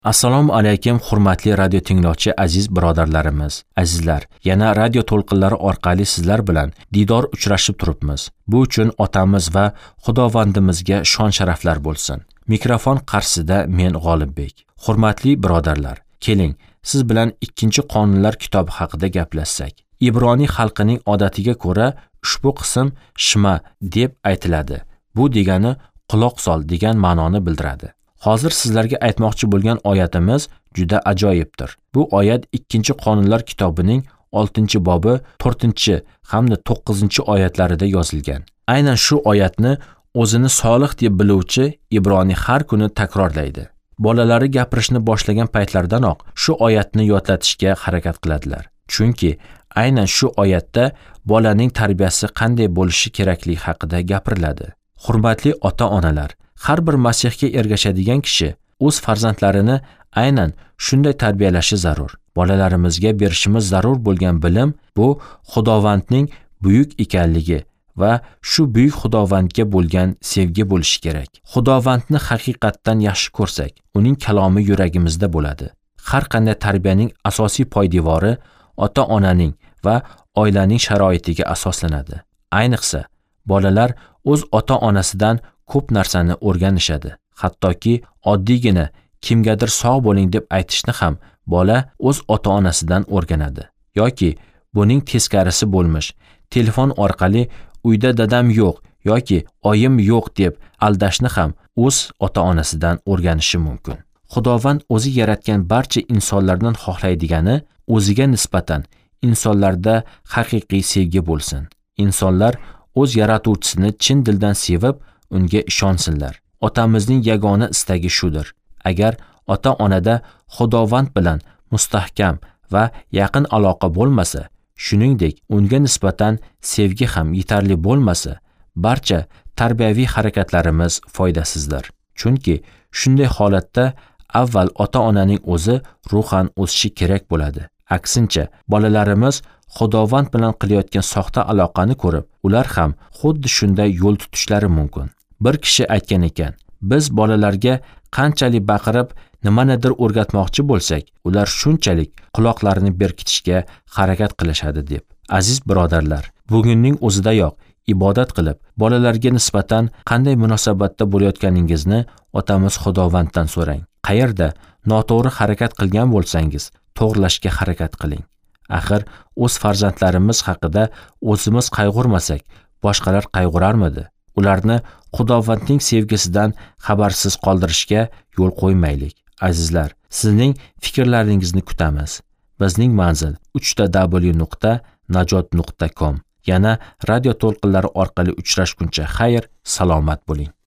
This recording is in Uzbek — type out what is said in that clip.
Assalomu alaykum hurmatli radio tinglovchi aziz birodarlarimiz, azizlar. Yana radio to'lqinlari orqali sizlar bilan diydor uchrashib turibmiz. Bu uchun otamiz va Xudovandimizga shon-sharaflar bo'lsin. Mikrofon qarshisida men G'olibbek. Hurmatli birodarlar, keling, siz bilan 2-Qonunlar kitobi haqida gaplashsak. Ibroniy xalqining odatiga ko'ra ushbu qism Shma deb aytiladi. Bu degani quloq sol degan ma'noni bildiradi. Hozir sizlarga aytmoqchi bo'lgan oyatimiz juda ajoyibdir. Bu oyat 2-Qonunlar kitobining 6-bobi 4 hamda 9-oyatlarida yozilgan. Aynan shu oyatni o'zini solih deb biluvchi Ibroniy har kuni takrorlaydi. Bolalari gapirishni boshlagan paytlardanoq shu oyatni yodlatishga harakat qiladilar. Chunki aynan shu oyatda bolaning tarbiyasi qanday bo'lishi kerakligi haqida gapiriladi. Hurmatli ota-onalar, har bir masihga ergashadigan kishi o'z farzandlarini aynan shunday tarbiyalashi zarur. Bolalarimizga berishimiz zarur bo'lgan bilim bu Xudovandning buyuk ekanligi va shu buyuk Xudovandga bo'lgan sevgi bo'lishi kerak. Xudovandni haqiqatdan yaxshi ko'rsak, uning kalomi yuragimizda bo'ladi. Har qanday tarbiyaning asosiy poydevori ota-onaning va oilaning sharoitiga asoslanadi. Ayniqsa, bolalar o'z ota-onasidan ko'p narsani o'rganishadi. Hattoki oddiygina kimgadir sog' bo'ling deb aytishni ham bola o'z ota-onasidan o'rganadi. Yoki buning teskarisi bo'lmish, telefon orqali uyda dadam yo'q yoki oyim yo'q deb aldashni ham o'z ota-onasidan o'rganishi mumkin. Xudovand o'zi yaratgan barcha insonlardan xohlaydigani o'ziga nisbatan insonlarda haqiqiy sevgi bo'lsin. Insonlar o'z yaratuvchisini chin dildan sevib, unga ishonsinlar. Otamizning yagona istagi shudir. Agar ota-onada Xudovand bilan mustahkam va yaqin aloqa bo'lmasa, shuningdek unga nisbatan sevgi ham yetarli bo'lmasa, barcha tarbiyaviy harakatlarimiz foydasizdir. Chunki shunday holatda avval ota-onaning o'zi ruhan o'sishi kerak bo'ladi. Aksincha, bolalarimiz Xudovand bilan qilayotgan soxta aloqani ko'rib, ular ham xuddi shunday yo'l tutishlari mumkin. Bir kishi aytgan ekan, biz bolalarga qanchalik baqirib nimanidir o'rgatmoqchi bo'lsak, ular shunchalik quloqlarini berkitishga harakat qilishadi deb. Aziz birodarlar, bugunning o'zidayoq ibodat qilib, bolalarga nisbatan qanday munosabatda bo'layotganingizni otamiz Xudovanddan so'rang. Qayerda noto'g'ri harakat qilgan bo'lsangiz, to'g'rilashga harakat qiling. Axir o'z farzandlarimiz haqida o'zimiz qayg'urmasak, boshqalar qayg'urarmidi? Ularni Xudovandning sevgisidan xabarsiz qoldirishga yo'l qo'ymaylik. Azizlar, sizning fikrlaringizni kutamiz. Bizning manzil www.najot.com. Yana radio to'lqinlari orqali uchrashguncha xayr, salomat bo'ling.